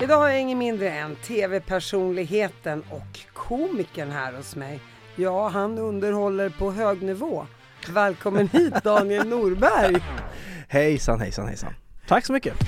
idag har jag ingen mindre än tv-personligheten och komikern här hos mig. Ja, han underhåller på hög nivå. Välkommen hit Daniel Norberg. Hejsan, hejsan, hejsan. Tack så mycket.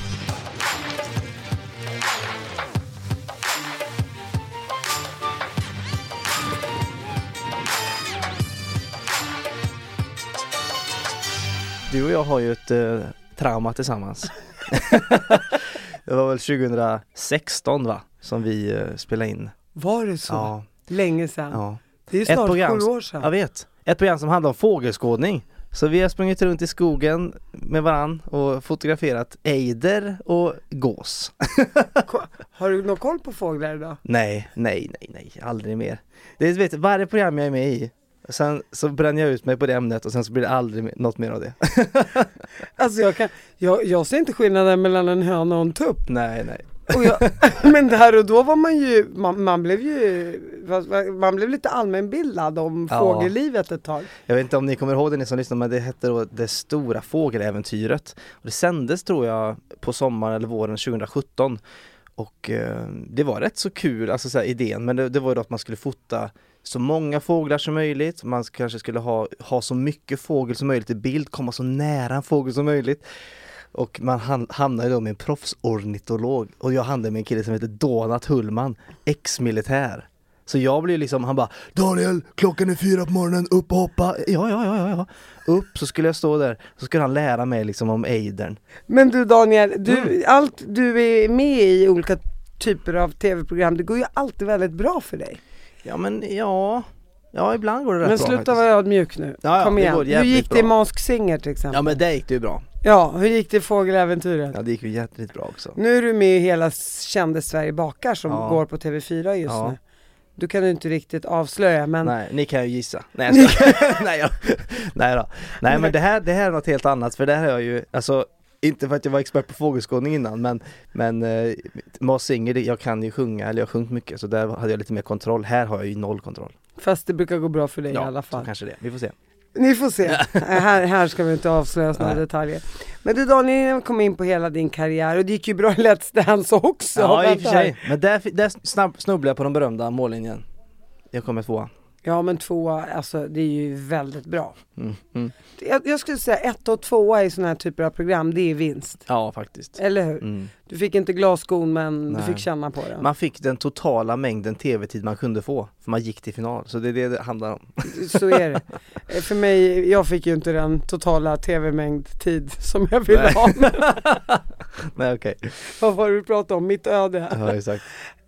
Du och jag har ju ett trauma tillsammans. Det var väl 2016 va? Som vi spelade in. Var det så? Ja. Länge sedan. Ja. Det är snart 7 år sedan. Jag vet. Ett program som handlar om fågelskådning. Så vi har sprungit runt i skogen med varann och fotograferat ejder och gås. Har du någon koll på fåglar idag? Nej. Aldrig mer. Det vet varje program jag är med i. Sen så bränner jag ut mig på det ämnet och sen så blir det aldrig något mer av det. Alltså jag ser inte skillnaden mellan en höna och en tupp. Nej. Men där och då var man blev lite allmänbildad om fågellivet ett tag. Jag vet inte om ni kommer ihåg det, ni som lyssnar, men det hette då Det stora fågeläventyret. Och det sändes tror jag på sommaren eller våren 2017. Och det var rätt så kul, alltså så här, idén, men det var ju då att man skulle fota så många fåglar som möjligt. Man kanske skulle ha så mycket fågel som möjligt i bild, komma så nära en fågel som möjligt. Och man hamnade då med en proffsornitolog. Och jag hamnade med en kille som heter Donat Hullman, ex-militär. Så jag blev liksom, han bara, Daniel, klockan är 4 på morgonen, upp och hoppa. Ja. Upp, så skulle jag stå där. Så skulle han lära mig liksom om ejdern. Men du Daniel, allt du är med i olika typer av tv-program, det går ju alltid väldigt bra för dig. Ja, ibland går det rätt bra. Men sluta vara ödmjuk nu. Kom igen. Hur gick det i Mask Singer till exempel? Ja, men det gick det ju bra. Ja, hur gick det i Fågeläventyret? Ja, det gick ju jättligt bra också. Nu är du med i hela Kände Sverige bakar som går på TV4 just nu. Du kan ju inte riktigt avslöja, men... Nej, ni kan ju gissa. Nej, jag ska... Nej då. Nej, men det här är något helt annat. För det här är jag ju... Alltså, inte för att jag var expert på fågelskådning innan, men Mask Singer, jag kan ju sjunga, eller jag har sjungit mycket. Så där hade jag lite mer kontroll. Här har jag ju noll kontroll. Fast det brukar gå bra för dig i alla fall. Ja, kanske det. Vi får se. Ni får se. här ska vi inte avslöja några detaljer. Men du Daniel, kom in på hela din karriär och det gick ju bra i Let's Dance också. Ja, i och för sig. Men där snubblade jag på den berömda mållinjen. Jag kommer 2. Ja, men 2, alltså det är ju väldigt bra. Jag skulle säga 1 och 2 i såna här typer av program, det är vinst. Ja, faktiskt. Eller hur? Du fick inte glasskon, men du fick känna på den. Man fick den totala mängden tv-tid man kunde få, för man gick till final. Så det är det handlar om. Så är det. För mig, jag fick ju inte den totala tv-mängd tid som jag ville ha. Nej, okej. Vad var det du pratade om? Mitt öde. Ja, exakt.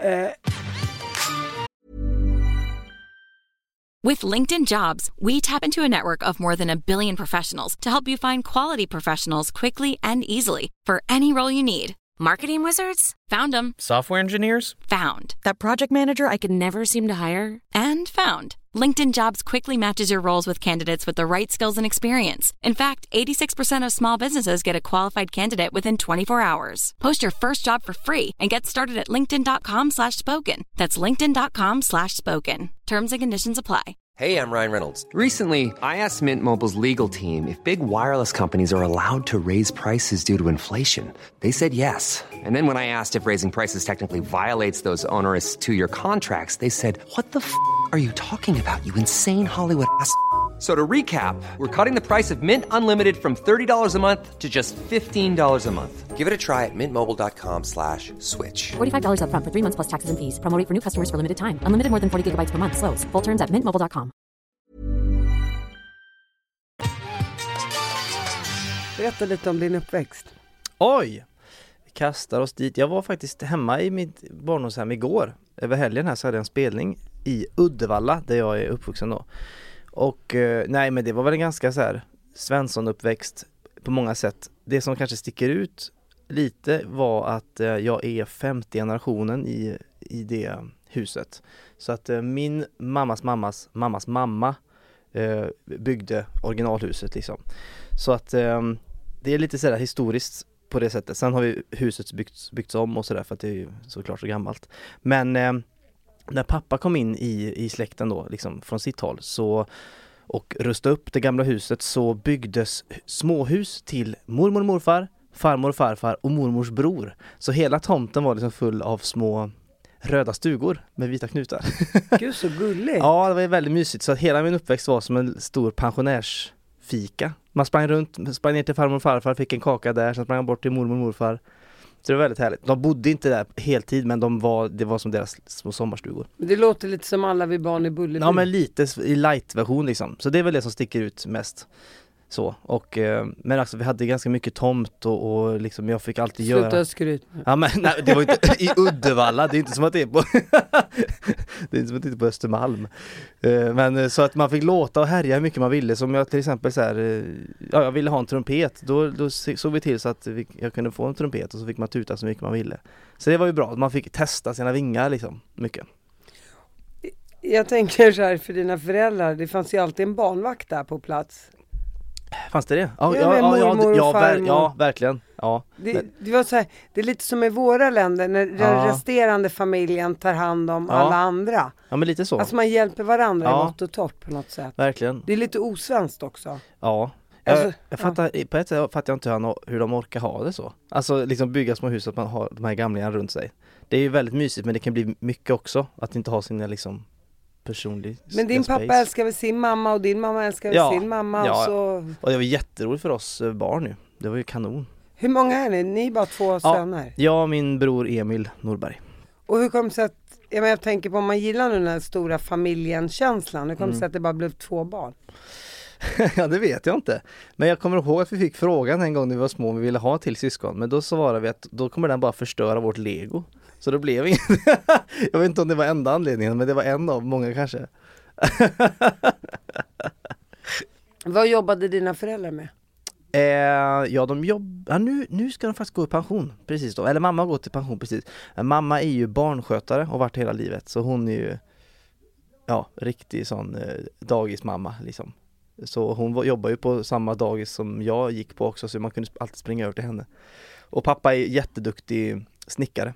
With LinkedIn Jobs, we tap into a network of more than 1 billion professionals to help you find quality professionals quickly and easily for any role you need. Marketing wizards? Found them. Software engineers? Found. That project manager I could never seem to hire? And found. LinkedIn Jobs quickly matches your roles with candidates with the right skills and experience. In fact, 86% of small businesses get a qualified candidate within 24 hours. Post your first job for free and get started at linkedin.com/spoken. That's linkedin.com/spoken. Terms and conditions apply. Hey, I'm Ryan Reynolds. Recently, I asked Mint Mobile's legal team if big wireless companies are allowed to raise prices due to inflation. They said yes. And then when I asked if raising prices technically violates those onerous 2-year contracts, they said, "What the f*** are you talking about, you insane Hollywood ass?" So to recap, we're cutting the price of Mint Unlimited from $30 a month to just $15 a month. Give it a try at mintmobile.com/switch. $45 up front for 3 months plus taxes and fees. Promo rate for new customers for limited time. Unlimited more than 40 gigabytes per month. Slows full terms at mintmobile.com. Berätta lite om din uppväxt. Oj! Vi kastar oss dit. Jag var faktiskt hemma i mitt barndomshem igår. Över helgen här så hade jag en spelning i Uddevalla, där jag är uppvuxen då. Och nej, men det var väl en ganska så här Svensson-uppväxt på många sätt. Det som kanske sticker ut lite var att jag är 50 generationen i det huset. Så att min mammas mamma byggde originalhuset liksom. Så att det är lite sådär historiskt på det sättet. Sen har vi huset byggts om och sådär för att det är ju såklart så gammalt. Men när pappa kom in i släkten då liksom från sitt håll och rustade upp det gamla huset, så byggdes småhus till mormor och morfar, farmor och farfar och mormors bror. Så hela tomten var liksom full av små röda stugor med vita knutar. Gud, så gulligt. Ja, det var väldigt mysigt. Så att hela min uppväxt var som en stor pensionärsfika. Man sprang ner till farmor och farfar, fick en kaka där, sen sprang jag bort till mormor och morfar. Så det var väldigt härligt. De bodde inte där heltid, men det var som deras små sommarstugor. Det låter lite som alla vi barn i Bullerby. Ja, men lite i light-version liksom. Så det är väl det som sticker ut mest. Så, och, men alltså vi hade ganska mycket tomt och liksom jag fick alltid göra... Sluta skryt. Ja, men nej, det var inte i Uddevalla, det är inte som att det är på det är inte som att det är på Östermalm. Men så att man fick låta och härja hur mycket man ville. Som jag till exempel så här, jag ville ha en trumpet, då såg vi till så att jag kunde få en trumpet och så fick man tuta så mycket man ville. Så det var ju bra, man fick testa sina vingar liksom, mycket. Jag tänker så här, för dina föräldrar, det fanns ju alltid en barnvakt där på plats. Fanns det det? Mormor och farmor. Ja, verkligen. Ja. Det var så här, det är lite som i våra länder när den resterande familjen tar hand om alla andra. Ja, men lite så. Alltså man hjälper varandra i vått och torrt på något sätt. Verkligen. Det är lite osvenskt också. Ja. Jag fattar, på ett sätt fattar jag inte hur de orkar ha det så. Alltså liksom bygga små hus så att man har de här gamlingarna runt sig. Det är ju väldigt mysigt, men det kan bli mycket också att inte ha sina liksom personlig men din space. pappa älskar väl sin mamma och din mamma älskar väl sin mamma. Ja. Och så... och det var jätteroligt för oss barn nu. Det var ju kanon. Hur många är ni? Ni är bara 2 söner. Ja, min bror Emil Norberg. Och hur kom det sig att, jag tänker på om man gillar nu den här stora familjen-känslan, hur kom det sig att det bara blev 2 barn? Ja, det vet jag inte. Men jag kommer ihåg att vi fick frågan en gång när vi var små om vi ville ha till syskon. Men då svarade vi att då kommer den bara förstöra vårt Lego. Så då blev inget. Jag vet inte om det var enda anledningen, men det var en av många kanske. Vad jobbade dina föräldrar med? Nu ska de faktiskt gå i pension precis då. Eller mamma har gått i pension precis. Mamma är ju barnskötare och varit hela livet. Så hon är ju riktig sån dagismamma liksom. Så hon jobbar ju på samma dagis som jag gick på också, så man kunde alltid springa över till henne. Och pappa är jätteduktig snickare.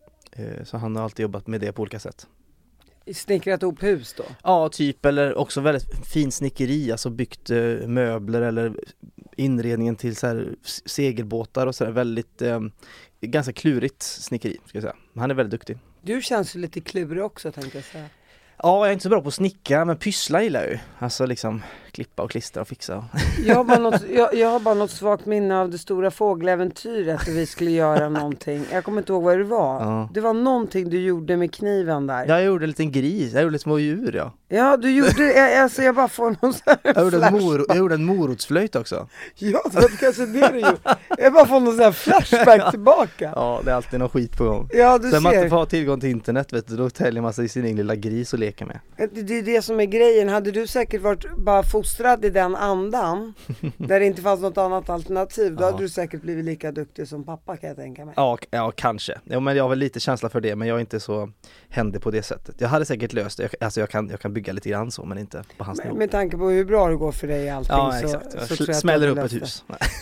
Så han har alltid jobbat med det på olika sätt. Snickrat ihop hus då? Ja, typ, eller också väldigt fin snickeri, alltså byggt möbler eller inredningen till så här segelbåtar och så där, väldigt ganska klurigt snickeri ska jag säga. Han är väldigt duktig. Du känns ju lite klurig också, tänkte jag säga. Ja, jag är inte så bra på att snicka, men pyssla gillar jag ju. Alltså liksom klippa och klistra och fixa. Jag har bara något svagt minne av det stora fågeläventyret där vi skulle göra någonting. Jag kommer inte ihåg vad det var. Ja. Det var någonting du gjorde med kniven där. Jag gjorde en liten gris, jag gjorde lite små djur, ja. Ja, du gjorde, jag bara får någon sån här jag gjorde en morotsflöjt också. Ja, det var kanske det du gjorde. Jag bara får någon sån här flashback tillbaka. Ja, det är alltid någon skit på gång. Ja, du sen man ser. inte får ha tillgång till internet, vet du, då täljer man sig i sin egen lilla gris och leker med. Det är det som är grejen. Hade du säkert varit bara fostrad i den andan där det inte fanns något annat alternativ, då hade du säkert blivit lika duktig som pappa, kan jag tänka mig. Ja, kanske. Ja, men jag har väl lite känsla för det, men jag är inte så händig på det sättet. Jag hade säkert löst det. Alltså jag kan bygga lite grann så, men inte på hans nivå. Med tanke på hur bra det går för dig i allting, ja, exakt. Så tror jag smäller upp ett hus.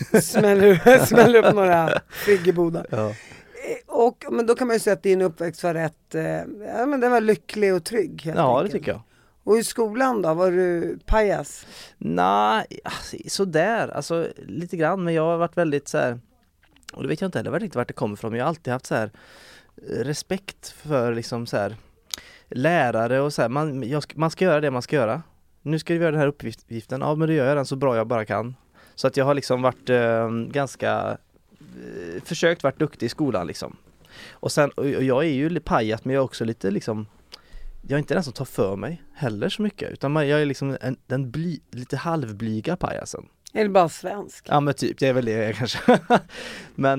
smäller upp några friggebodar. Ja. Men då kan man ju säga att din uppväxt var rätt, men den var lycklig och trygg. Ja, det tycker jag. Och i skolan då, var du pajas? Nej, sådär, alltså lite grann, men jag har varit väldigt så här, och det vet jag inte heller riktigt vart det kommer ifrån, men jag har alltid haft så här respekt för liksom så här lärare och så här, man ska göra det man ska göra. Nu ska vi göra den här uppgiften, ja men då gör jag den så bra jag bara kan. Så att jag har liksom varit ganska försökt vara duktig i skolan liksom. Och sen, och jag är ju pajat, men jag är också lite liksom, jag är inte den som tar för mig heller så mycket, utan jag är liksom lite halvblyga pajasen. Eller bara svensk. Ja, men typ, det är väl det jag kanske. Men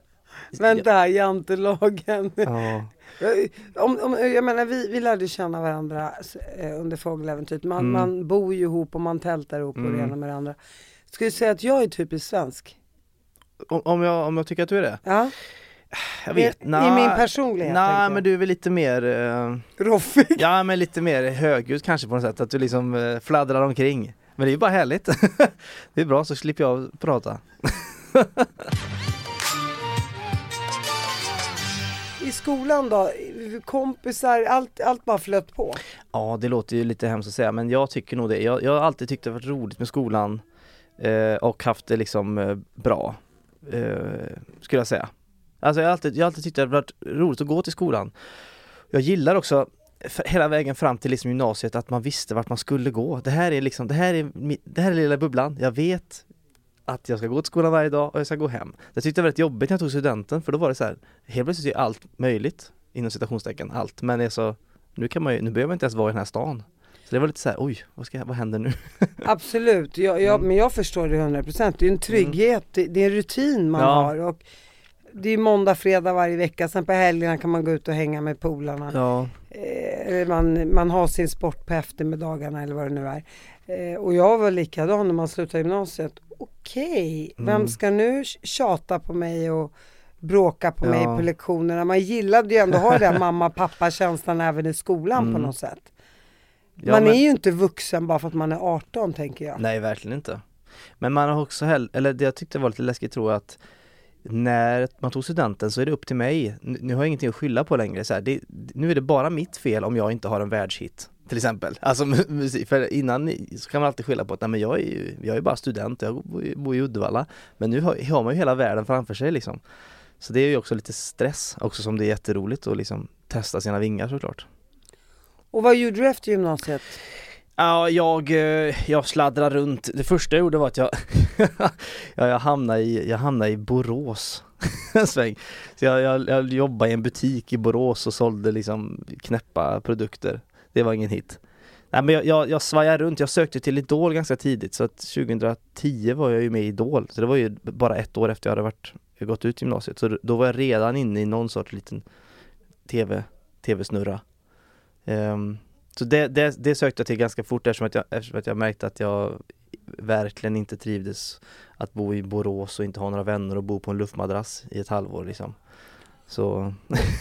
vänta, jantelagen. Ja. Jag menar, vi lärde känna varandra under fågeläventyret. Man bor ju ihop och man tältar ihop och det ena med det andra. Ska du säga att jag är typiskt svensk? Om jag tycker att du är det? Ja. Jag vet. I min personlighet. Nej, men du är väl lite mer roffig. Ja, men lite mer högljudd kanske på något sätt. Att du liksom fladdrar omkring. Men det är ju bara härligt. Det är bra, så slipper jag prata. I skolan då, kompisar, allt bara flöt på. Ja, det låter ju lite hemskt att säga, men jag tycker nog det. Jag har alltid tyckt det har varit roligt med skolan och haft det liksom bra. skulle jag säga. Alltså jag har alltid tyckt att det har varit roligt att gå till skolan. Jag gillar också hela vägen fram till liksom gymnasiet att man visste vart man skulle gå. Det här är lilla bubblan. Jag vet att jag ska gå till skolan varje dag och jag ska gå hem. Det tyckte jag var väldigt jobbigt när jag tog studenten, för då var det så här, helt plötsligt är allt möjligt, inom citationstecken, allt. Men nu behöver man inte ens vara i den här stan. Så det var lite så här, oj, vad händer nu? Absolut, men jag förstår det 100%. Det är en trygghet, det är en rutin man har. Och det är måndag, fredag varje vecka. Sen på helgerna kan man gå ut och hänga med polarna. Ja. Man har sin sport på eftermiddagarna eller vad det nu är. Och jag var likadan när man slutade gymnasiet. Okej, vem ska nu tjata på mig och bråka på mig på lektionerna? Man gillade ju ändå att ha den mamma-pappa-känslan även i skolan på något sätt. Man är ju inte vuxen bara för att man är 18, tänker jag. Nej, verkligen inte. Men man har också eller det jag tyckte var lite läskigt, tror jag, att när man tog studenten så är det upp till mig. Nu har jag ingenting att skylla på längre. Så här, nu är det bara mitt fel om jag inte har en världshit, till exempel. Alltså musik, för innan så kan man alltid skylla på att nej, men jag är bara student, jag bor i Uddevalla. Men nu har man ju hela världen framför sig liksom. Så det är ju också lite stress, också som det är jätteroligt att liksom testa sina vingar, såklart. Och vad gjorde du efter gymnasiet? Ja, jag sladdrade runt. Det första jag gjorde var att jag hamnade i Borås en sväng. Så jag jobbade i en butik i Borås och sålde liksom knäppa produkter. Det var ingen hit. Nej, men jag svajade runt. Jag sökte till Idol ganska tidigt, så att 2010 var jag ju med i Idol. Så det var ju bara ett år efter jag hade gått ut gymnasiet. Så då var jag redan inne i någon sorts liten tv-snurra. Så det sökte jag till ganska fort eftersom att jag märkte att jag verkligen inte trivdes att bo i Borås och inte ha några vänner och bo på en luftmadrass i ett halvår liksom. Så.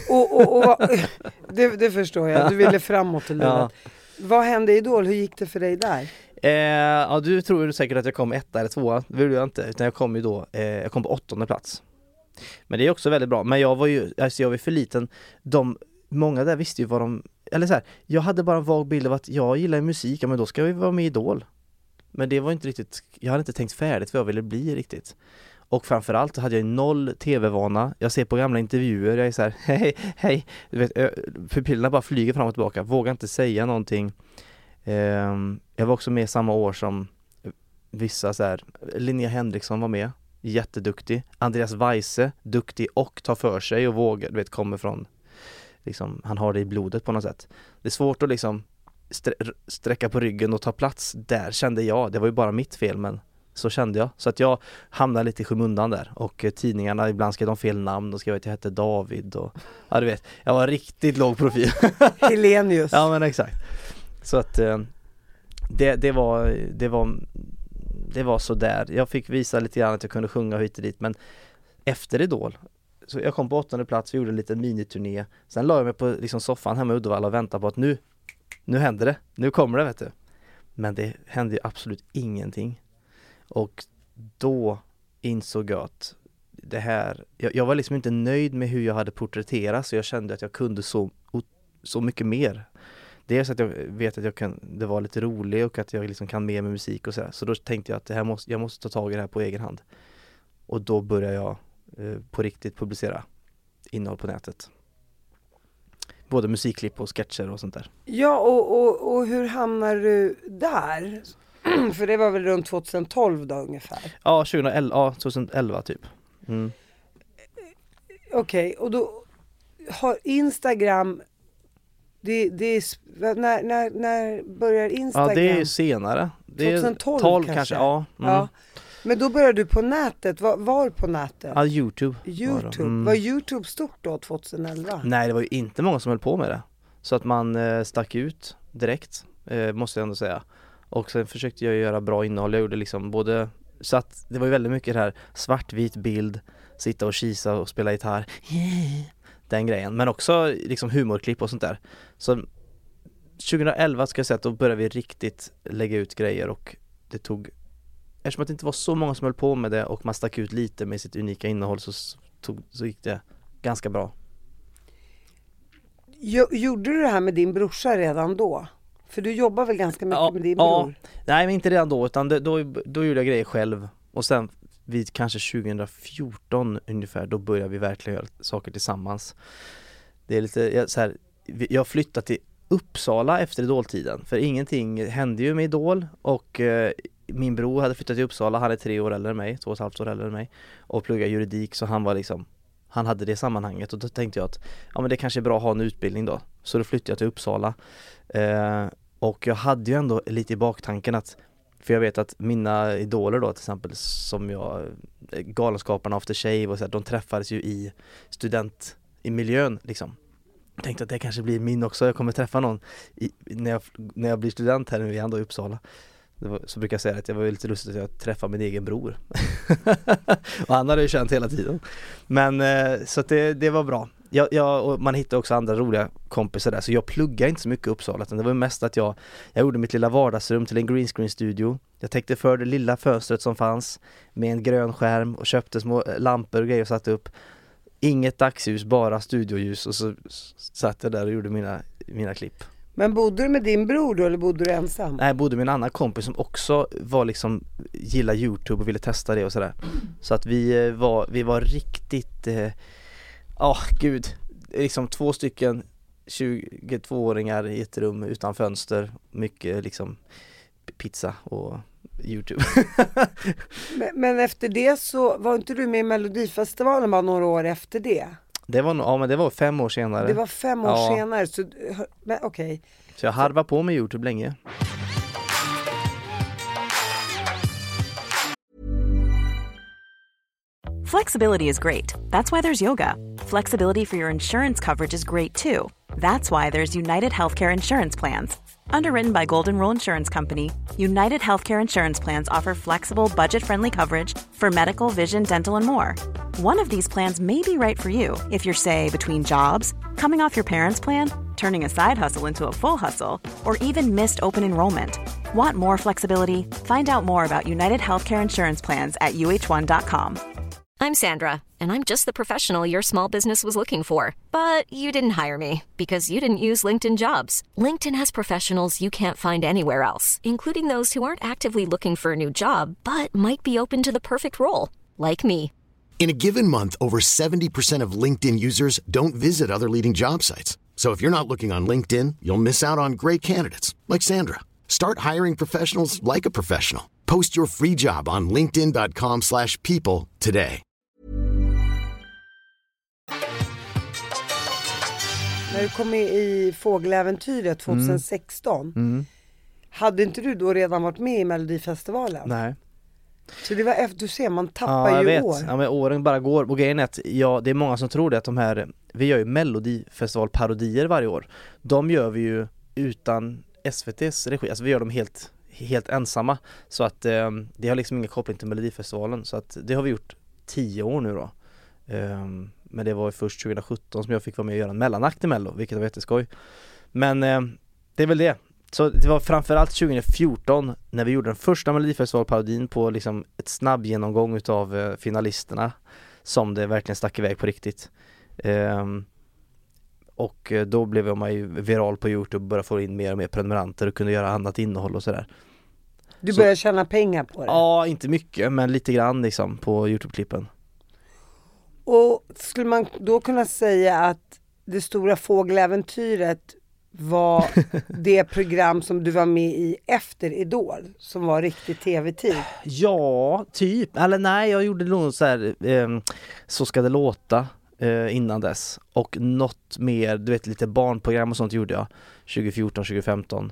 Det förstår jag. Du ville framåt i livet. Ja. Vad hände i Idol? Hur gick det för dig där? Ja, du tror säkert att jag kom 1 eller 2. Det gjorde jag inte, utan jag kom ju då jag kom på 8:e plats. Men det är också väldigt bra. Men jag var för liten. Många där visste ju vad de... Eller så här, jag hade bara en vag bild av att jag gillar musik, men då ska vi vara med i Idol. Men det var inte riktigt... Jag hade inte tänkt färdigt vad jag ville bli riktigt. Och framförallt hade jag 0 tv-vana. Jag ser på gamla intervjuer, jag är så här, hej. Du vet, pupillerna bara flyger fram och tillbaka. Vågar inte säga någonting. Jag var också med samma år som vissa så här... Linnea Henriksson var med. Jätteduktig. Andreas Weise, duktig och tar för sig och vågar, du vet, kommer från... Liksom, han har det i blodet på något sätt. Det är svårt att liksom sträcka på ryggen och ta plats där, kände jag. Det var ju bara mitt fel, men så kände jag. Så att jag hamnade lite i skymundan där. Och tidningarna, ibland skrev de fel namn. De skrev att jag hette David. Och, ja, du vet, jag var riktigt låg profil. Helenius. Ja, men exakt. Så att det var så där. Jag fick visa lite grann att jag kunde sjunga hit och dit. Men efter Idol, så jag kom på 8:e plats och gjorde en liten miniturné. Sen la jag mig på liksom soffan hemma i Uddevalla och väntade på att nu händer det. Nu kommer det, vet du. Men det hände ju absolut ingenting. Och då insåg jag att det här... Jag var liksom inte nöjd med hur jag hade porträtterats, så jag kände att jag kunde så mycket mer. Dels att jag vet att det var lite roligt och att jag liksom kan mer med musik och sådär. Så då tänkte jag att jag måste ta tag i det här på egen hand. Och då började jag på riktigt publicera innehåll på nätet. Både musikklipp och sketcher och sånt där. Ja, och hur hamnar du där? För det var väl runt 2012 då ungefär? Ja, 2011 typ. Mm. Okej, och då har Instagram... När börjar Instagram? Ja, det är senare. Det är 2012 kanske. Ja. Mm. Ja. Men då började du på nätet. Var på nätet? Ja, YouTube. Var YouTube stort då 2011? Nej, det var ju inte många som höll på med det. Så att man stack ut direkt, måste jag ändå säga. Och sen försökte jag göra bra innehåll. Jag gjorde liksom både... Så att det var ju väldigt mycket det här svartvit bild, sitta och kisa och spela gitarr. Den grejen. Men också liksom humorklipp och sånt där. Så 2011 ska jag säga att då började vi riktigt lägga ut grejer, och det tog... Eftersom att det inte var så många som höll på med det och man stack ut lite med sitt unika innehåll, så gick det ganska bra. Gjorde du det här med din brorsa redan då? För du jobbar väl ganska mycket med din bror? Nej, men inte redan då, utan då gjorde jag grejer själv. Och sen vid kanske 2014 ungefär, då började vi verkligen göra saker tillsammans. Det är lite jag flyttade till Uppsala efter Idol-tiden, för ingenting hände ju med Idol, och min bror hade flyttat till Uppsala, han är 3 år äldre än mig, 2,5 år äldre än mig, och pluggade juridik, så han hade det sammanhanget, och då tänkte jag att men det kanske är bra att ha en utbildning då. Så då flyttade jag till Uppsala, och jag hade ju ändå lite i baktanken att, för jag vet att mina idoler då till exempel, som Galenskaparna, After Shave och så här, de träffades ju i miljön liksom. Jag tänkte att det kanske blir min också, jag kommer träffa någon när jag blir student här nu igen då i Uppsala. Så brukar jag säga att jag var lite lustigt att jag träffade min egen bror. Och han hade ju känt hela tiden. Men så att det var bra. Och man hittade också andra roliga kompisar där. Så jag pluggade inte så mycket i Uppsala. Det var mest att jag gjorde mitt lilla vardagsrum till en green screen studio. Jag täckte för det lilla fönstret som fanns med en grön skärm och köpte små lampor och grejer och satte upp. Inget dagsljus, bara studioljus, och så satt jag där och gjorde mina klipp. Men bodde du med din bror då, eller bodde du ensam? Nej, jag bodde med en annan kompis som också var liksom, gillade YouTube och ville testa det och sådär. Så att vi var riktigt liksom 2 stycken 22-åringar i ett rum utan fönster, mycket liksom pizza och YouTube. men efter det så var inte du med i Melodifestivalen bara några år efter det? Men det var 5 år senare. Det var 5 år senare, så men okej. Så jag harvar på med YouTube länge. Flexibility is great. That's why there's yoga. Flexibility for your insurance coverage is great too. That's why there's United Healthcare Insurance Plans. Underwritten by Golden Rule Insurance Company, United Healthcare Insurance Plans offer flexible, budget-friendly coverage for medical, vision, dental, and more. One of these plans may be right for you if you're, say, between jobs, coming off your parents' plan, turning a side hustle into a full hustle, or even missed open enrollment. Want more flexibility? Find out more about United Healthcare Insurance Plans at uh1.com. I'm Sandra, and I'm just the professional your small business was looking for. But you didn't hire me because you didn't use LinkedIn Jobs. LinkedIn has professionals you can't find anywhere else, including those who aren't actively looking for a new job, but might be open to the perfect role, like me. In a given month, over 70% of LinkedIn users don't visit other leading job sites. So if you're not looking on LinkedIn, you'll miss out on great candidates like Sandra. Start hiring professionals like a professional. Post your free job on linkedin.com/people today. När du kom med i Fågeläventyret 2016, hade inte du då redan varit med i Melodifestivalen? Nej. Så det var efter, du ser, man tappar ju år. Ja, men åren bara går. Och grejen är att det är många som tror det, att vi gör ju Melodifestival-parodier varje år. De gör vi ju utan SVT:s regi, alltså vi gör dem helt ensamma. Så att det har liksom ingen koppling till Melodifestivalen. Så att det har vi gjort 10 år nu då. Men det var ju först 2017 som jag fick vara med och göra en mellanakt i Mello, vilket var jätteskoj. Men det är väl det. Så det var framförallt 2014 när vi gjorde den första Melodifestivalparodin på liksom ett snabb genomgång utav finalisterna, som det verkligen stack iväg på riktigt. Och då blev jag ju viral på YouTube och började få in mer och mer prenumeranter och kunde göra annat innehåll och sådär. Du började tjäna pengar på det? Ja, inte mycket, men lite grann liksom på YouTube-klippen. Och skulle man då kunna säga att det stora Fågeläventyret var det program som du var med i efter Idol, som var riktigt tv-tid? Ja, typ. Eller nej, jag gjorde nog så här Så ska det låta innan dess. Och något mer, du vet, lite barnprogram och sånt gjorde jag 2014, 2015.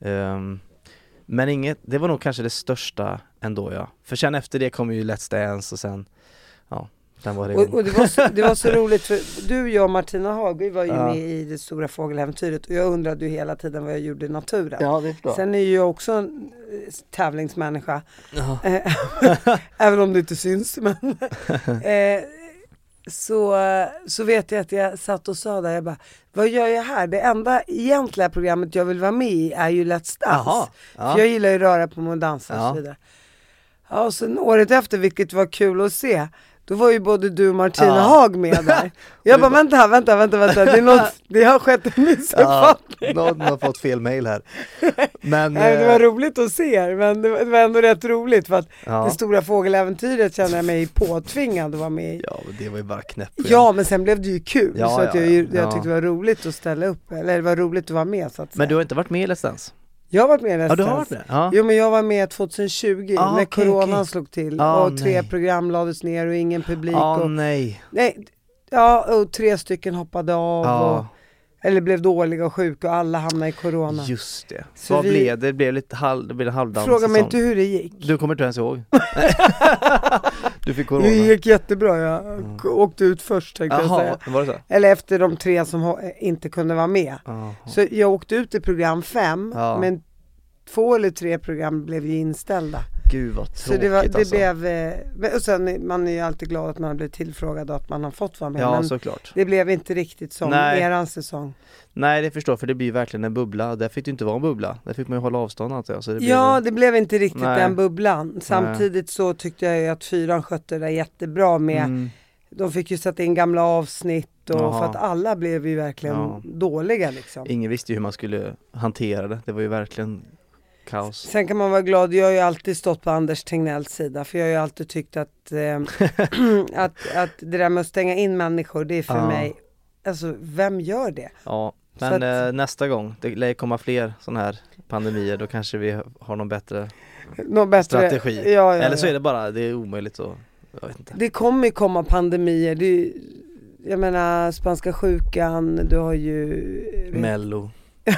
Men det var nog kanske det största ändå, ja. För sen efter det kom ju Let's Dance och sen, ja. Och det var så roligt, för du, jag och Martina Hagby var ju med i det stora Fågeläventyret, och jag undrade ju hela tiden vad jag gjorde i naturen. Ja, det är bra. Sen är ju jag också en tävlingsmänniska, även om det inte syns, men så vet jag att jag satt och sa där, jag bara, vad gör jag här? Det enda egentliga programmet jag vill vara med i är ju Let's Dance. För jag gillar ju röra på mig och dansa och så vidare. Ja, och sen året efter, vilket var kul att se, Då var ju både du och Martina Haag med där. Jag bara, vänta. Det har skett en missuppfattning. Någon har fått fel mejl här. Men, nej, det var roligt att se, men det var ändå rätt roligt för att det stora fågeläventyret kände jag mig påtvingad att vara med i. Ja, det var ju bara knäpp. Ja, men sen blev det ju kul så att jag tyckte det var roligt att ställa upp, eller det var roligt att vara med så att säga. Men du har inte varit med i Let's Dance? Jag har varit med nästan. Ja, du har varit med? Ja. Jo, men jag var med 2020 när coronan slog till och 3 nej. program lades ner och ingen publik. Nej. Och 3 stycken hoppade av eller blev dåliga och sjuka och alla hamnade i corona. Just det. Så vad blev det? Det blev lite halvdans. Fråga mig inte hur det gick. Du kommer inte ens ihåg. Du fick corona. Det gick jättebra. Jag åkte ut först tänkte jag säga. Var det så? Eller efter de 3 som inte kunde vara med. Så jag åkte ut i program 5 men 2 eller 3 program blev ju inställda. Gud vad tråkigt. Så det alltså. Blev, och sen man är ju alltid glad att man har blivit tillfrågad och att man har fått vara med. Ja, men såklart. Det blev inte riktigt som eran säsong. Nej, det förstår, för det blir verkligen en bubbla. Där fick det inte vara en bubbla. Där fick man ju hålla avstånd alltså. Så det blev inte riktigt den bubblan. Samtidigt så tyckte jag ju att 4 skötte det jättebra med. De fick ju sätta in gamla avsnitt och för att alla blev ju verkligen dåliga liksom. Ingen visste ju hur man skulle hantera det. Det var ju verkligen kaos. Sen kan man vara glad, jag har ju alltid stått på Anders Tegnells sida, för jag har ju alltid tyckt att att det där med att stänga in människor, det är för mig, alltså vem gör det? Ja, men nästa gång, det lär komma fler sådana här pandemier, då kanske vi har någon bättre strategi. Ja. Eller så är det bara, det är omöjligt att, jag vet inte. Det kommer ju komma pandemier, jag menar spanska sjukan, du har ju Mello.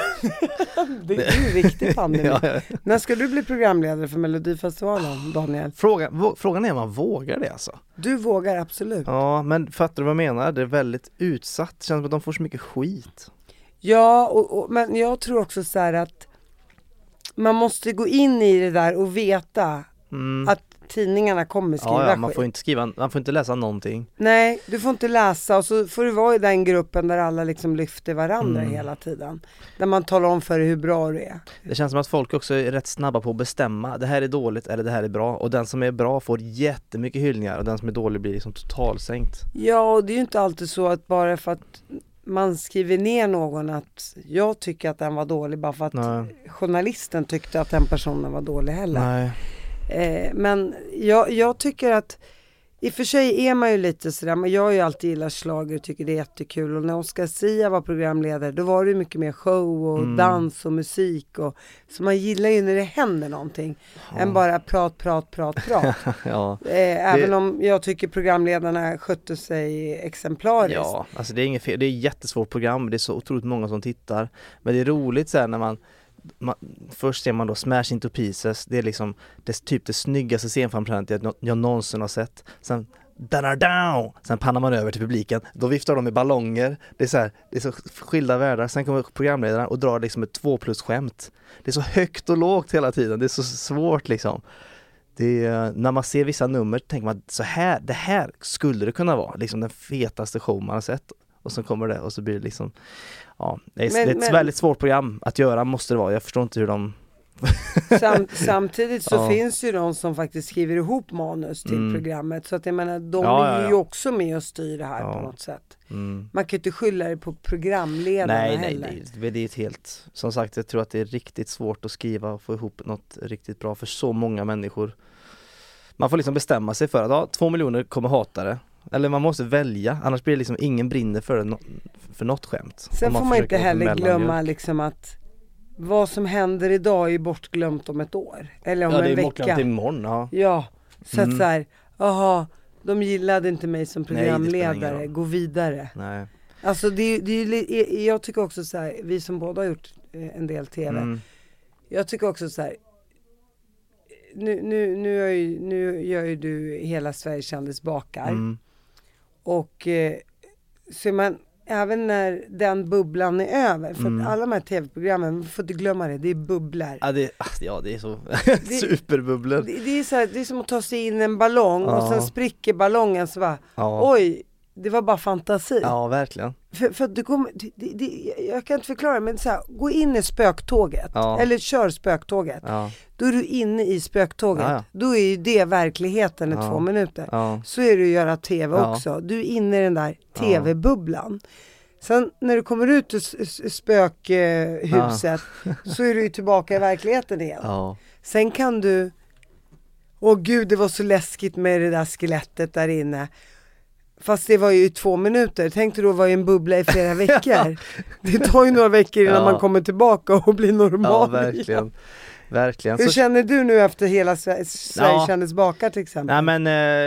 Det är ju riktig pandemi. När ska du bli programledare för Melodifestivalen, Daniel? Frågan är om man vågar det alltså. Du vågar absolut. Ja, men fattar du vad jag menar? Det är väldigt utsatt. Det känns som att de får så mycket skit. Ja, men jag tror också så här att man måste gå in i det där och veta att tidningarna kommer skriva skit. Man får inte läsa någonting. Nej, du får inte läsa, och så får du vara i den gruppen där alla liksom lyfter varandra hela tiden. Där man talar om för dig hur bra det är. Det känns som att folk också är rätt snabba på att bestämma. Det här är dåligt eller det här är bra. Och den som är bra får jättemycket hyllningar och den som är dålig blir liksom totalsänkt. Ja, och det är ju inte alltid så att bara för att man skriver ner någon att jag tycker att den var dålig bara för att journalisten tyckte att den personen var dålig heller. Nej. Men jag tycker att i och för sig är man ju lite sådär, men jag har ju alltid gillat schlager och tycker det är jättekul, och när Oscar Sia var programledare då var det mycket mer show och dans och musik, så man gillar ju när det händer någonting än bara prat. Även om jag tycker programledarna skötte sig exemplariskt. Ja, alltså det är inget fel, det är ett jättesvårt program, det är så otroligt många som tittar, men det är roligt så här när man först ser man då Smash Into Pieces, det är liksom det snyggaste scenframträdandet jag någonsin har sett. Sen pannar man över till publiken, då viftar de med ballonger. Det är så skilda världar. Sen kommer programledaren och drar liksom ett 2+-skämt. Det är så högt och lågt hela tiden. Det är så svårt liksom. När man ser vissa nummer tänker man det här skulle det kunna vara liksom den fetaste show man har sett. Och så kommer det och så blir det liksom det är ett väldigt svårt program att göra, måste det vara. Jag förstår inte hur de samtidigt så finns ju de som faktiskt skriver ihop manus till programmet, så att jag menar, de är ju också med och styr det här på något sätt. Man kan ju inte skylla det på programledarna heller. Nej, det är ett helt, som sagt, jag tror att det är riktigt svårt att skriva och få ihop något riktigt bra för så många människor. Man får liksom bestämma sig för att 2 miljoner kommer hata det. Eller man måste välja, annars blir det liksom ingen brinner för något skämt. Sen får man inte heller glömma liksom att vad som händer idag är bortglömt om ett år. Eller om en vecka. Ja, det är bortglömt imorgon. Ja, så att så här, de gillade inte mig som programledare, gå vidare. Nej. Alltså jag tycker också så här, vi som båda har gjort en del tv. Jag tycker också så här, nu gör ju du Hela Sverige kändis bakar. Och så man, även när den bubblan är över, för att alla de här tv-programmen, man får inte glömma det är bubblor. Ja, det är så superbubblor. Det är så här, det är som att ta sig in en ballong och sen spricker ballongen så bara, oj, det var bara fantasi. Ja, verkligen. För att du kommer, jag kan inte förklara, men så här, gå in i spöktåget eller kör spöktåget. Ja. Då är du inne i spöktåget. Ja. Då är ju det verklieten i 2 minuter. Ja. Så är det att göra tv också. Du är inne i den där tv-bubblan. Sen när du kommer ut ur spökhuset så är du ju tillbaka i verkligheten igen. Ja. Sen kan du, gud, det var så läskigt med det där skelettet där inne. Fast det var ju 2 minuter. Tänkte du vara i en bubbla i flera veckor. Det tar ju några veckor innan man kommer tillbaka och blir normal. Ja, verkligen. Verkligen. Hur känner du nu efter hela Sverige kändes bakar till exempel? Nej, men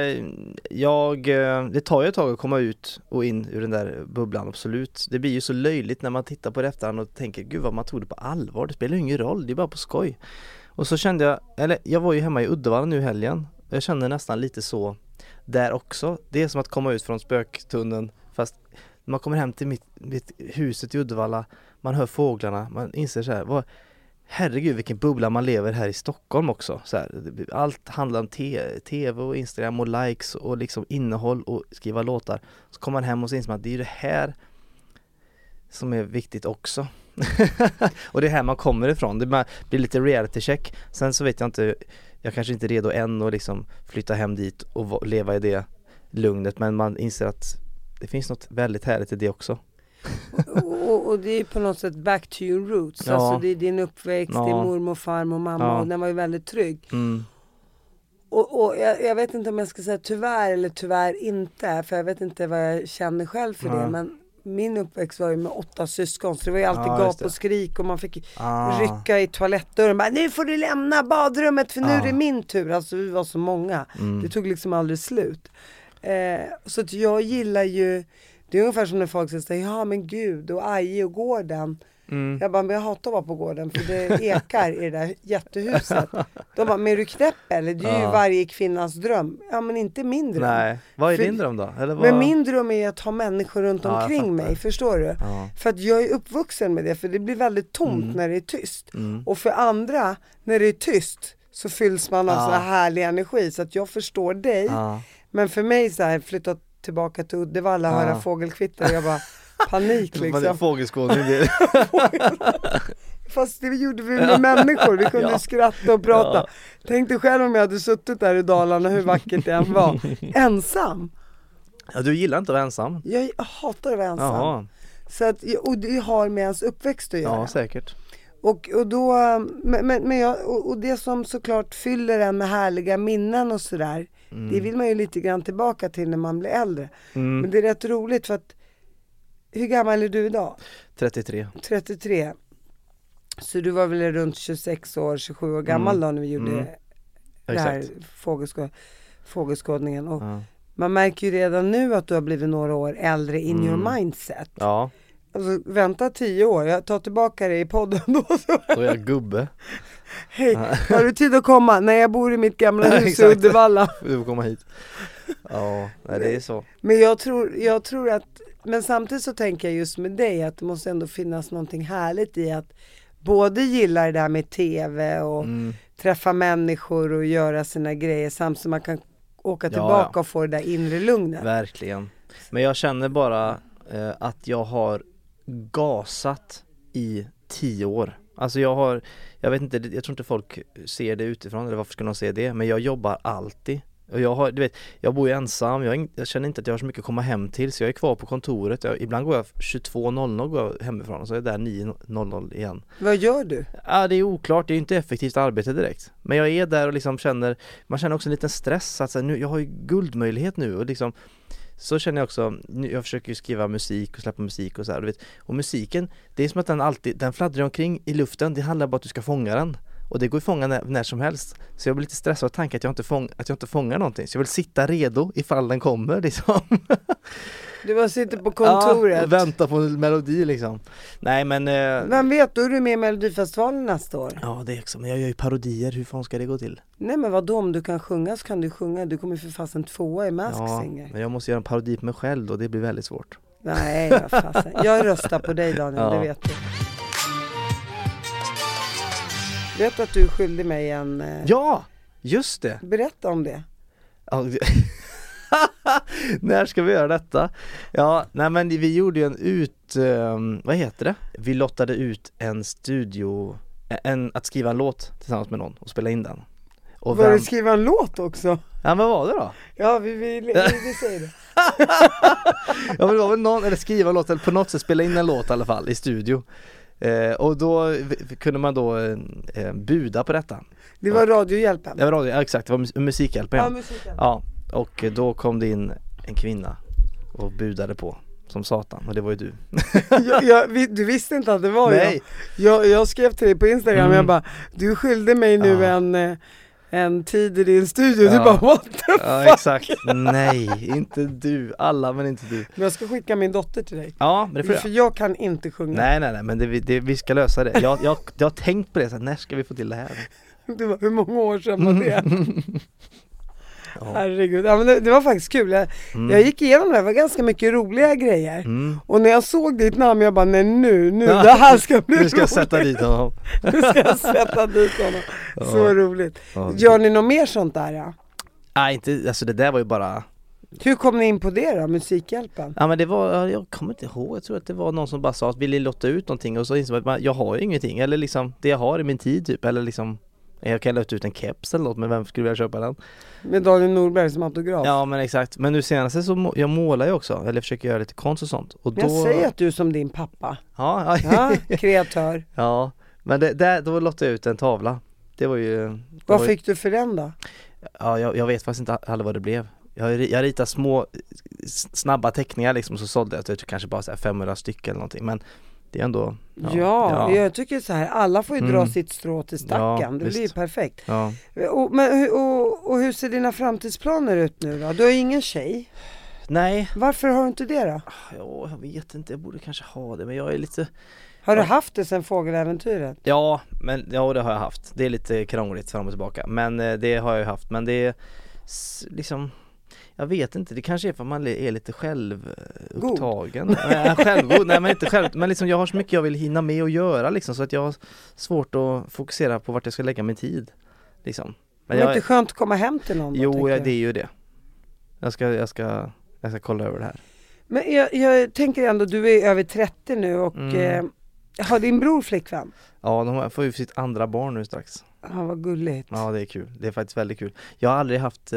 det tar ju ett tag att komma ut och in ur den där bubblan, absolut. Det blir ju så löjligt när man tittar på det efterhand och tänker, gud vad man tog det på allvar. Det spelar ju ingen roll, det är bara på skoj. Och så kände jag var ju hemma i Uddevalla nu i helgen. Jag kände nästan lite så där också. Det är som att komma ut från spöktunneln, fast när man kommer hem till mitt huset i Uddevalla, man hör fåglarna, man inser så här, herregud vilken bubbla man lever här i Stockholm också. Så här, allt handlar om tv och Instagram och likes och liksom innehåll och skriva låtar. Så kommer man hem och så inser man att det är det här som är viktigt också. Och det är här man kommer ifrån. Det blir lite reality check. Sen så vet jag inte, jag kanske inte är redo än att liksom flytta hem dit och leva i det lugnet, men man inser att det finns något väldigt härligt i det också. och det är på något sätt back to your roots. Alltså det är din uppväxt, det är mormor, farmor, mamma och den var ju väldigt trygg. Och jag vet inte om jag ska säga tyvärr eller tyvärr inte, för jag vet inte vad jag känner själv för det, men min uppväxt var ju med 8 syskon, så det var ju alltid gap och skrik och man fick rycka i toalettdörren. Bara, nu får du lämna badrummet för nu är det min tur. Alltså vi var så många. Det tog liksom aldrig slut. Så att jag gillar ju, det är ungefär som när folk säger, ja men gud, och Aje och gården. Jag bara, men jag hatar att vara på gården för det ekar i det där jättehuset. De bara, men är du knäpp eller? Det är ju varje kvinnas dröm. Ja, men inte min dröm. Nej, vad är din dröm då? Eller vad? Men min dröm är att ha människor runt omkring mig, förstår du? För att jag är uppvuxen med det, för det blir väldigt tomt när det är tyst. Och för andra, när det är tyst så fylls man av så här härlig energi, så att jag förstår dig. Men för mig så här, flytta tillbaka till Uddevalla och höra fågelkvitter, jag bara panik liksom. Fågelskådning. Fast det gjorde vi med människor. Vi kunde skratta och prata. Tänk dig själv om jag hade suttit där i Dalarna, hur vackert det än var. Ensam. Ja, du gillar inte att vara ensam. Jag hatar att vara ensam. Så att, och det har med ens uppväxt att göra. Ja, säkert. Och då, och det som såklart fyller en med härliga minnen och sådär, det vill man ju lite grann tillbaka till när man blir äldre. Men det är rätt roligt för att, hur gammal är du idag? 33. Så du var väl runt 26 år, 27 år gammal då när vi gjorde det här fågelskådningen. Och man märker ju redan nu att du har blivit några år äldre in your mindset. Ja. Alltså vänta 10 år, jag tar tillbaka det i podden då. Då är jag gubbe. Hej, har du tid att komma? Nej, jag bor i mitt gamla hus i Uddevalla. Du får komma hit. Ja, det är så. Men jag tror att, men samtidigt så tänker jag just med dig att det måste ändå finnas någonting härligt i att både gilla det där med tv och träffa människor och göra sina grejer samtidigt som man kan åka tillbaka och få det där inre lugnet. Verkligen. Men jag känner bara att jag har gasat i 10 år. Alltså jag vet inte, jag tror inte folk ser det utifrån, eller varför ska de se det, men jag jobbar alltid. Och jag bor ju ensam, jag känner inte att jag har så mycket att komma hem till, så jag är kvar på kontoret. Ibland går jag 22.00 går jag hemifrån och så är jag där 9.00 igen. Vad gör du? Ja, det är oklart, det är ju inte effektivt arbete direkt. Men jag är där och liksom man känner också en liten stress att nu, jag har ju guldmöjlighet nu och liksom, så känner jag också, jag försöker ju skriva musik och släppa musik och så här, och musiken, det är som att den fladdrar omkring i luften, det handlar bara om att du ska fånga den. Och det går att fånga när som helst. Så jag blir lite stressad av tanken att jag inte fångar någonting. Så jag vill sitta redo ifall den kommer liksom. Du bara sitter på kontoret. Ja, vänta på en melodi liksom. Nej men... Vem vet, då är du med i Melodifestivalen nästa år. Ja, det är också. Men jag gör ju parodier. Hur fan ska det gå till? Nej men vadå, om du kan sjunga så kan du sjunga. Du kommer för fast en 2 i Mask Singer. Men jag måste göra en parodi på mig själv då. Det blir väldigt svårt. Nej, vad fasen. Jag röstar på dig Daniel, det vet du. Vet att du skyllde mig en... Ja, just det. Berätta om det. När ska vi göra detta? Ja, nej men vi gjorde ju vad heter det? Vi lottade ut en studio, att skriva en låt tillsammans med någon och spela in den. Och var det skriva en låt också? Ja, vad var det då? Ja, vi säger det. Ja, men det var väl någon, eller skriva en låt, eller på något sätt spela in en låt i alla fall i studio. Och då kunde man då buda på detta. Det var Radiohjälpen. Det var exakt, det var Musikhjälpen. Ja, Musikhjälpen. Ja, och då kom det in en kvinna och budade på som satan, och det var ju du. Du visste inte att det var Nej. Jag skrev till dig på Instagram, jag bara, du skyllde mig nu en tid i din studio. Du bara, what the fuck? Ja, exakt. Nej, inte du. Alla, men inte du. Men jag ska skicka min dotter till dig. Ja, men det får för jag kan inte sjunga. Nej, men vi ska lösa det. Jag har tänkt på det, så när ska vi få till det här? Det var hur många år sedan var det? Herregud, ja, men det var faktiskt kul. Jag gick igenom det var ganska mycket roliga grejer. Och när jag såg ditt namn, jag bara, nej nu det här ska bli roligt. Nu ska jag sätta dit honom. Så roligt. Gör ni något mer sånt där? Ja? Nej, inte, alltså det där var ju bara... Hur kom ni in på det då, Musikhjälpen? Ja, men det var, jag kommer inte ihåg, jag tror att det var någon som bara sa att vill lotta ut någonting, och så insåg att jag har ju ingenting, eller liksom det jag har i min tid typ, eller liksom jag kan lotta ut en keps eller något, men vem skulle vilja köpa den? Med Daniel Norberg som autograf. Ja, men exakt. Men nu senaste så jag målar ju också, eller försöker göra lite konst och sånt. Och jag säger att du är som din pappa. Ja. Kreatör. Ja, men då lottade jag ut en tavla. Det var ju... Vad fick du för den då? Ja, jag vet faktiskt inte alla vad det blev. Jag ritar små, snabba teckningar liksom, och så sålde jag till kanske bara så här 500 stycken eller någonting. Men det är ändå... Ja, jag tycker så här, alla får ju dra sitt strå till stacken. Det blir ju perfekt. Ja. Och hur ser dina framtidsplaner ut nu då? Du har ingen tjej. Nej. Varför har du inte det då? Ja, jag vet inte. Jag borde kanske ha det, men jag är lite... Har du haft det sen fågeläventyret? Ja, det har jag haft. Det är lite krångligt fram och tillbaka. Men det har jag ju haft. Men det är liksom... Jag vet inte, det kanske är för att man är lite självupptagen. Självgod, nej men inte själv. Men liksom jag har så mycket jag vill hinna med och göra liksom, så att jag har svårt att fokusera på vart jag ska lägga min tid. Liksom. Men det är inte skönt att komma hem till någon då? Jo, det är ju det. Jag ska kolla över det här. Men jag tänker ändå, du är över 30 nu och har din bror flickvän? Ja, de får ju sitt andra barn nu strax. Ja, vad gulligt. Ja, det är kul. Det är faktiskt väldigt kul. Jag har aldrig haft...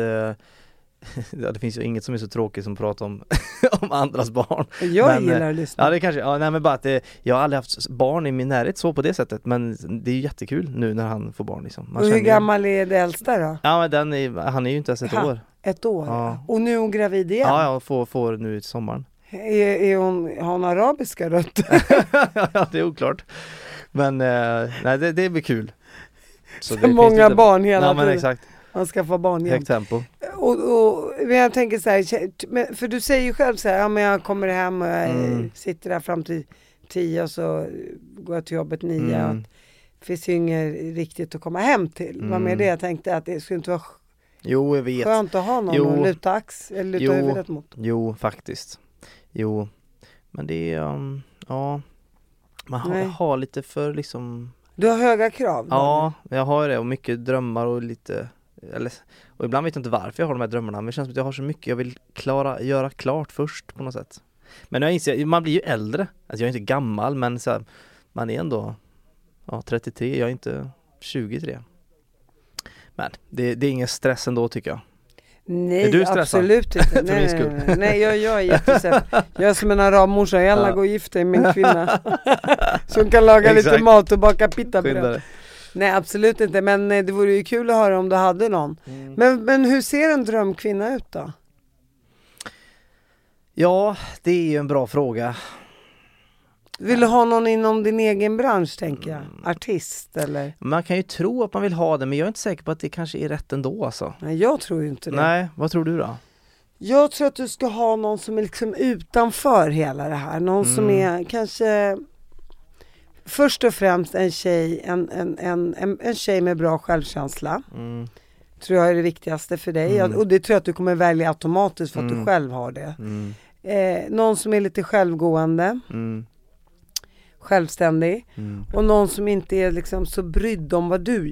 det finns ju inget som är så tråkigt som att prata om andras barn. Jag gillar att lyssna. Ja, det kanske... Ja, nej, men bara att jag har aldrig haft barn i min närhet så på det sättet. Men det är ju jättekul nu när han får barn liksom. Och hur gammal är det äldsta då? Ja, men han är ju inte ens ett år. Ett år? Ja. Och nu är hon gravid igen? Ja, får nu i sommaren. Har hon arabiska rötter? Ja, det är oklart. Men nej, det blir kul. Så det många barn hela tiden. Men exakt. Man ska få barn igen. Högt tempo. Men jag tänker så här, för du säger ju själv så här, ja, men jag kommer hem och jag sitter där fram till 10 och så går jag till jobbet 9. Det finns ju inget riktigt att komma hem till. Vad med det? Jag tänkte att det skulle inte vara jag vet. Skönt att ha någon att luta huvudet mot. Jo, faktiskt. Jo, men det är, man har lite för liksom... Du har höga krav? Ja, jag har det och mycket drömmar och lite... och ibland vet jag inte varför jag har de här drömmarna, men det känns som att jag har så mycket jag vill göra klart först på något sätt. Men jag inser, man blir ju äldre. Alltså jag är inte gammal, men så här, man är ändå 33, jag är inte 23. Men det är ingen stress ändå tycker jag. Nej, är du stressad? Absolut inte. Nej, jag är jättestressad. Jag är som en arabmorsa, jag går och gifta med min kvinna. Som kan laga lite mat och baka pitabröd. Nej, absolut inte. Men det vore ju kul att höra om du hade någon. Men hur ser en drömkvinna ut då? Ja, det är ju en bra fråga. Vill du ha någon inom din egen bransch, tänker jag? Artist, eller? Man kan ju tro att man vill ha det, men jag är inte säker på att det kanske är rätt ändå, alltså. Nej, jag tror ju inte det. Nej, vad tror du då? Jag tror att du ska ha någon som är liksom utanför hela det här. Någon som är kanske... Först och främst en tjej, en tjej med bra självkänsla. Tror jag är det viktigaste för dig. Och det tror jag att du kommer välja automatiskt för att du själv har det. Någon som är lite självgående. Självständig. Och någon som inte är liksom så brydd om vad du gör.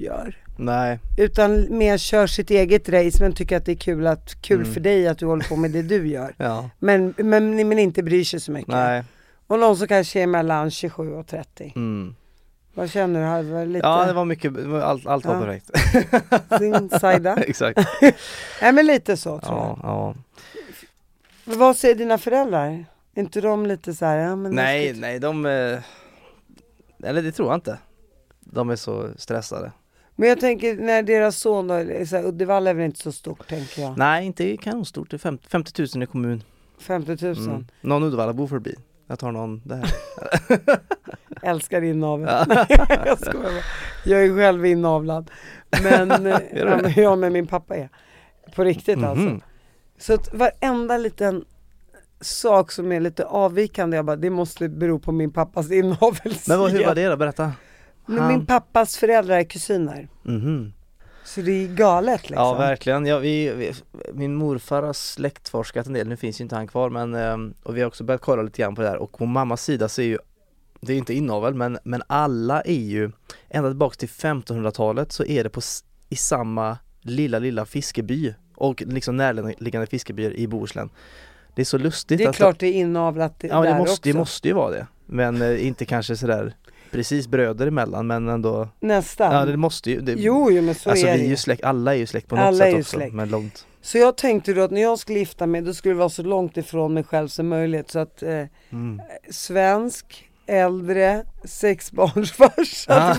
Nej. Utan mer kör sitt eget race men tycker att det är kul för dig att du håller på med det du gör. Ja. Men inte bryr sig så mycket. Nej. Och någon som kanske är mellan 27 och 30. Vad känner du här? Var lite... Ja, det var mycket, allt var perfekt. Sin sida. Exakt. Nej, men lite så tror jag. Ja. Vad säger dina föräldrar? Är inte de lite så här? Ja, men nej, de... Eller det tror jag inte. De är så stressade. Men jag tänker när deras son då, så här, Uddevalla är väl inte så stort tänker jag. Nej, inte kanonstort. Det är 50 000 i kommun. 50 000. Någon Uddevalla bor förbi. Jag tar någon där. Älskar din navel. Jag skojar bara. Jag är själv innavlad. Men jag med min pappa är. På riktigt alltså. Så att varenda liten sak som är lite avvikande, jag bara, det måste bero på min pappas inavels. Men hur var det då? Berätta. Men min pappas föräldrar är kusiner. Så det är galet liksom. Ja, verkligen. Ja, min morfar har släktforskat en del. Nu finns ju inte han kvar, men och vi har också börjat kolla lite grann på det här. Och på mammas sida så är ju, det är inte inavel, men alla är ju, ända tillbaka till 1500-talet så är det i samma lilla fiskeby och liksom närliggande fiskebyar i Bohuslän. Det är så lustigt. Det är klart det är inavlat där också. Det måste ju vara det. Men inte kanske sådär precis bröder emellan, men ändå nästan. Ja, det måste ju Jo, men så alltså, är vi är ju släkt, alla är ju släkt på något sätt också, men långt. Så jag tänkte då att när jag skulle gifta mig, då skulle det vara så långt ifrån mig själv som möjligt, så att svensk, äldre, 6-barnsfarsa.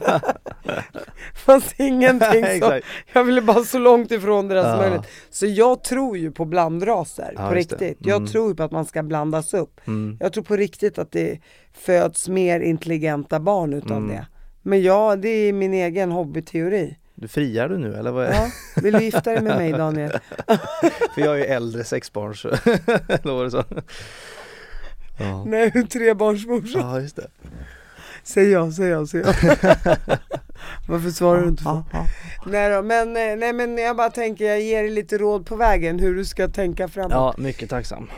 Fanns ingenting så. Jag ville bara så långt ifrån det som möjligt. Så jag tror ju på blandraser, på riktigt. Jag tror på att man ska blandas upp. Jag tror på riktigt att det föds mer intelligenta barn utav det. Men ja, det är min egen hobbyteori. Du friar du nu eller vad är det? Ja, vill du gifta dig med mig, Daniel? För jag är ju äldre 6-barns. Eller vad det så? Ja. Nej, 3-barnsmorsa. Ja, just det. Säg jag. Varför svarar du inte för? Nej då, men jag bara tänker, jag ger dig lite råd på vägen hur du ska tänka framåt. Ja, mycket tacksam.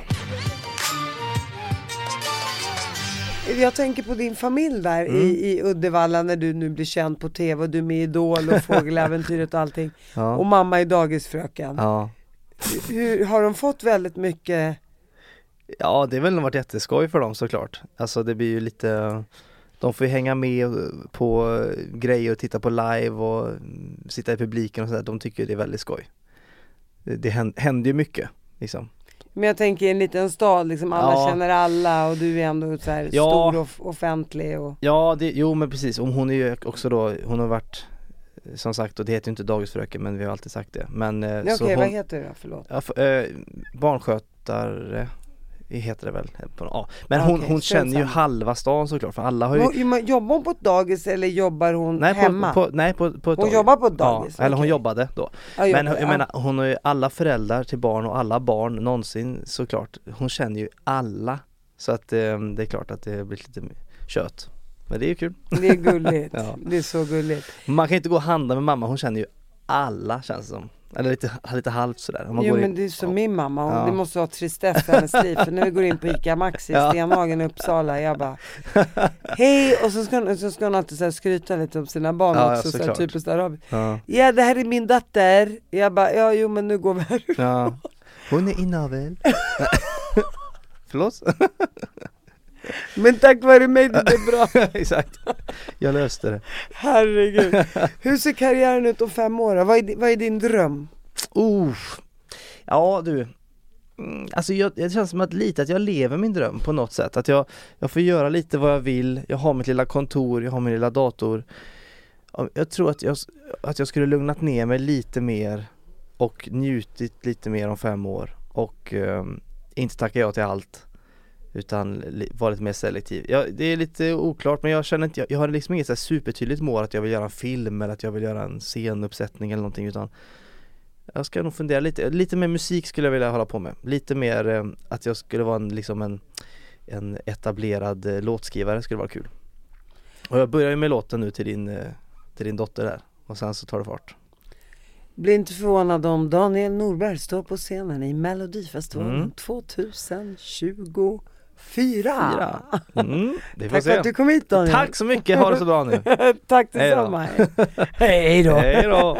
Jag tänker på din familj där i Uddevalla när du nu blir känd på tv och du är med i Idol och Fågeläventyret och allting. Ja. Och mamma är dagisfröken. Ja. Hur har de fått väldigt mycket? Ja, det har väl varit jätteskoj för dem såklart. Alltså det blir ju lite... De får ju hänga med på grejer och titta på live och sitta i publiken och sådär. De tycker det är väldigt skoj. Det händer ju mycket liksom. Men jag tänker i en liten stad liksom, alla känner alla och du är ändå så här stor och offentlig och... Ja, jo men precis. Hon är ju också då, hon har varit som sagt, och det heter ju inte dagisfröken, men vi har alltid sagt det. Men okej, vad heter det då? Förlåt. Barnskötare heter det väl. Men hon känner ju halva stan såklart, för alla har ju... Jobbar hon på ett dagis eller jobbar hon hemma? På ett hon dagis. Jobbar på ett dagis? Ja, eller hon jobbade då. Men jag menar, hon har ju alla föräldrar till barn och alla barn någonsin såklart. Hon känner ju alla. Så att det är klart att det blir lite kött. Men det är ju kul. Det är gulligt. Det är så gulligt. Man kan inte gå och handla med mamma, hon känner ju alla, känns det som. Eller lite halvt sådär. Men det är som min mamma. Det måste vara tristess i hennes liv. För när vi går in på Ica Maxi i Stenhagen i Uppsala, jag bara hej, och så ska hon alltid så här skryta lite om sina barn också. Så här, typiskt arabiskt. Ja, det här är min dotter. Jag bara, men nu går vi här. Ja. Hon är inavel. Förlåt? Men tack vare mig, det är bra. Exakt, jag löste det. Herregud. Hur ser karriären ut om 5 år? Vad är din dröm? Ja du, alltså det känns som att jag lever min dröm på något sätt. Att jag får göra lite vad jag vill. Jag har mitt lilla kontor, jag har min lilla dator. Jag tror att jag skulle lugnat ner mig lite mer och njutit lite mer om 5 år. Och inte tacka ja till allt, utan vara lite mer selektiv. Det är lite oklart, men jag känner inte, jag har liksom inget så här supertydligt mål att jag vill göra en film eller att jag vill göra en scenuppsättning eller någonting, utan jag ska nog fundera lite mer musik skulle jag vilja hålla på med. Lite mer att jag skulle vara en etablerad låtskrivare skulle vara kul. Och jag börjar ju med låten nu till din dotter där, och sen så tar det fart. Blir inte förvånad om Daniel Norberg står på scenen i Melodifestivalen 2024. 4. Det får Tack se. för att du kom hit, Daniel. Tack så mycket, ha det så bra nu. Tack detsamma. Hej då. Hej då.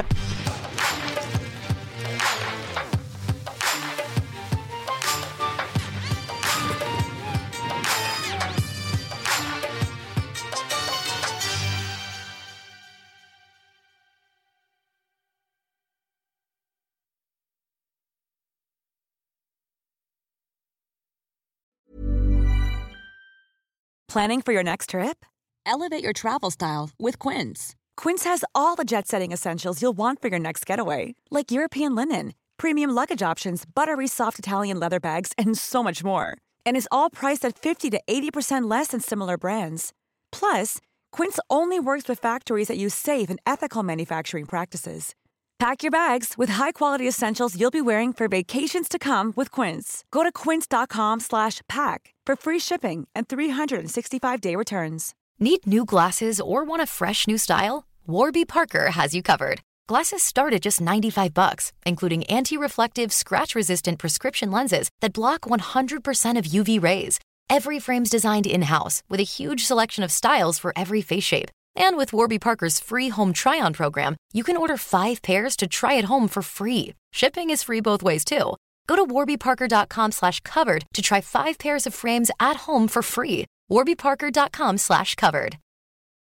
Planning for your next trip? Elevate your travel style with Quince. Quince has all the jet-setting essentials you'll want for your next getaway, like European linen, premium luggage options, buttery soft Italian leather bags, and so much more. And is all priced at 50 to 80% less than similar brands. Plus, Quince only works with factories that use safe and ethical manufacturing practices. Pack your bags with high-quality essentials you'll be wearing for vacations to come with Quince. Go to quince.com/pack for free shipping and 365-day returns. Need new glasses or want a fresh new style? Warby Parker has you covered. Glasses start at just $95, including anti-reflective, scratch-resistant prescription lenses that block 100% of UV rays. Every frame's designed in-house with a huge selection of styles for every face shape. And with Warby Parker's free home try-on program, you can order 5 pairs to try at home for free. Shipping is free both ways, too. Go to warbyparker.com/covered to try 5 pairs of frames at home for free. warbyparker.com/covered.